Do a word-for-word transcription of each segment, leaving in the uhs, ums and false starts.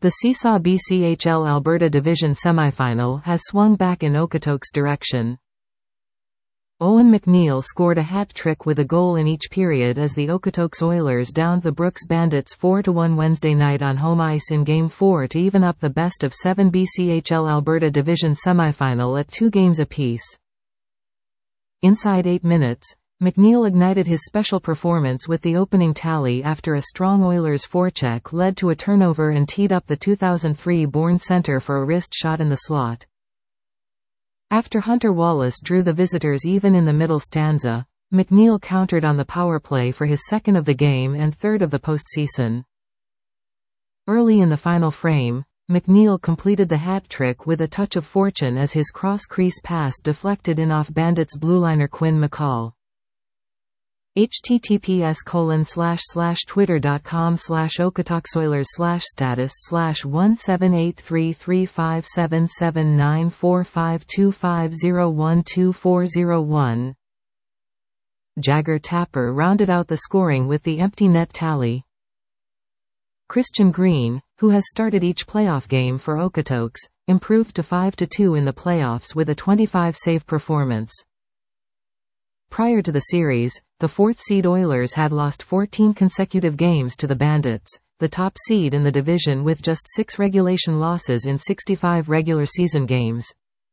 The Seesaw B C H L Alberta Division semifinal has swung back in Okotoks' direction. Owen McNeil scored a hat-trick with a goal in each period as the Okotoks Oilers downed the Brooks Bandits four to one Wednesday night on home ice in Game four to even up the best-of-seven B C H L Alberta Division semifinal at two games apiece. Inside eight minutes, McNeil ignited his special performance with the opening tally after a strong Oilers forecheck led to a turnover and teed up the two thousand three-born center for a wrist shot in the slot. After Hunter Wallace drew the visitors even in the middle stanza, McNeil countered on the power play for his second of the game and third of the postseason. Early in the final frame, McNeil completed the hat trick with a touch of fortune as his cross-crease pass deflected in off Bandits blueliner Quinn McCall. https colon slash slash twitter.com slash okotoksoilers slash status slash one seven eight three three five seven seven nine four five two five zero one two four zero one. Jagger Tapper rounded out the scoring with the empty net tally. Christian Green, who has started each playoff game for Okotoks, improved to five to two in the playoffs with a twenty-five save performance. Prior to the series, the fourth seed Oilers had lost fourteen consecutive games to the Bandits, the top seed in the division with just six regulation losses in sixty-five regular season games.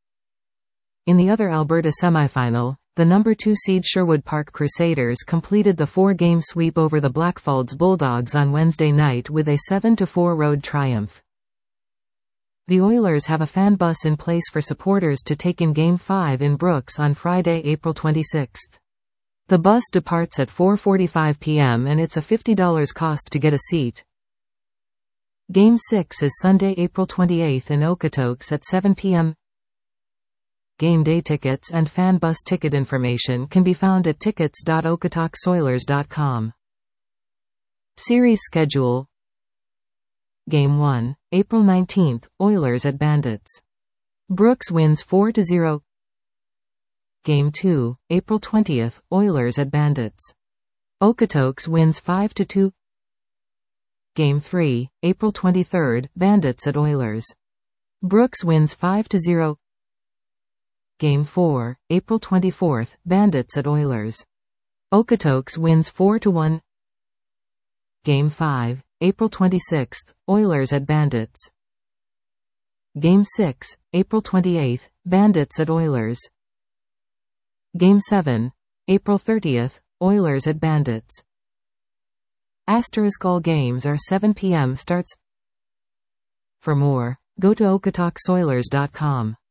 In the other Alberta semifinal, the number two seed Sherwood Park Crusaders completed the four-game sweep over the Blackfalds Bulldogs on Wednesday night with a seven to four road triumph. The Oilers have a fan bus in place for supporters to take in Game five in Brooks on Friday, April twenty-sixth. The bus departs at four forty-five p m and it's a fifty dollars cost to get a seat. Game six is Sunday, April twenty-eighth in Okotoks at seven p m Game day tickets and fan bus ticket information can be found at tickets dot okotoksoilers dot com. Series schedule. Game one, April nineteenth, Oilers at Bandits. Brooks wins four to zero. Game two, April twentieth, Oilers at Bandits. Okotoks wins five to two. Game three, April twenty-third, Bandits at Oilers. Brooks wins five to zero. Game four, April twenty-fourth, Bandits at Oilers. Okotoks wins four to one. Game five, April twenty-sixth, Oilers at Bandits. Game six, April twenty-eighth, Bandits at Oilers. Game seven, April thirtieth, Oilers at Bandits. Asterisk all games are seven p m starts. For more, go to okotoksoilers dot com.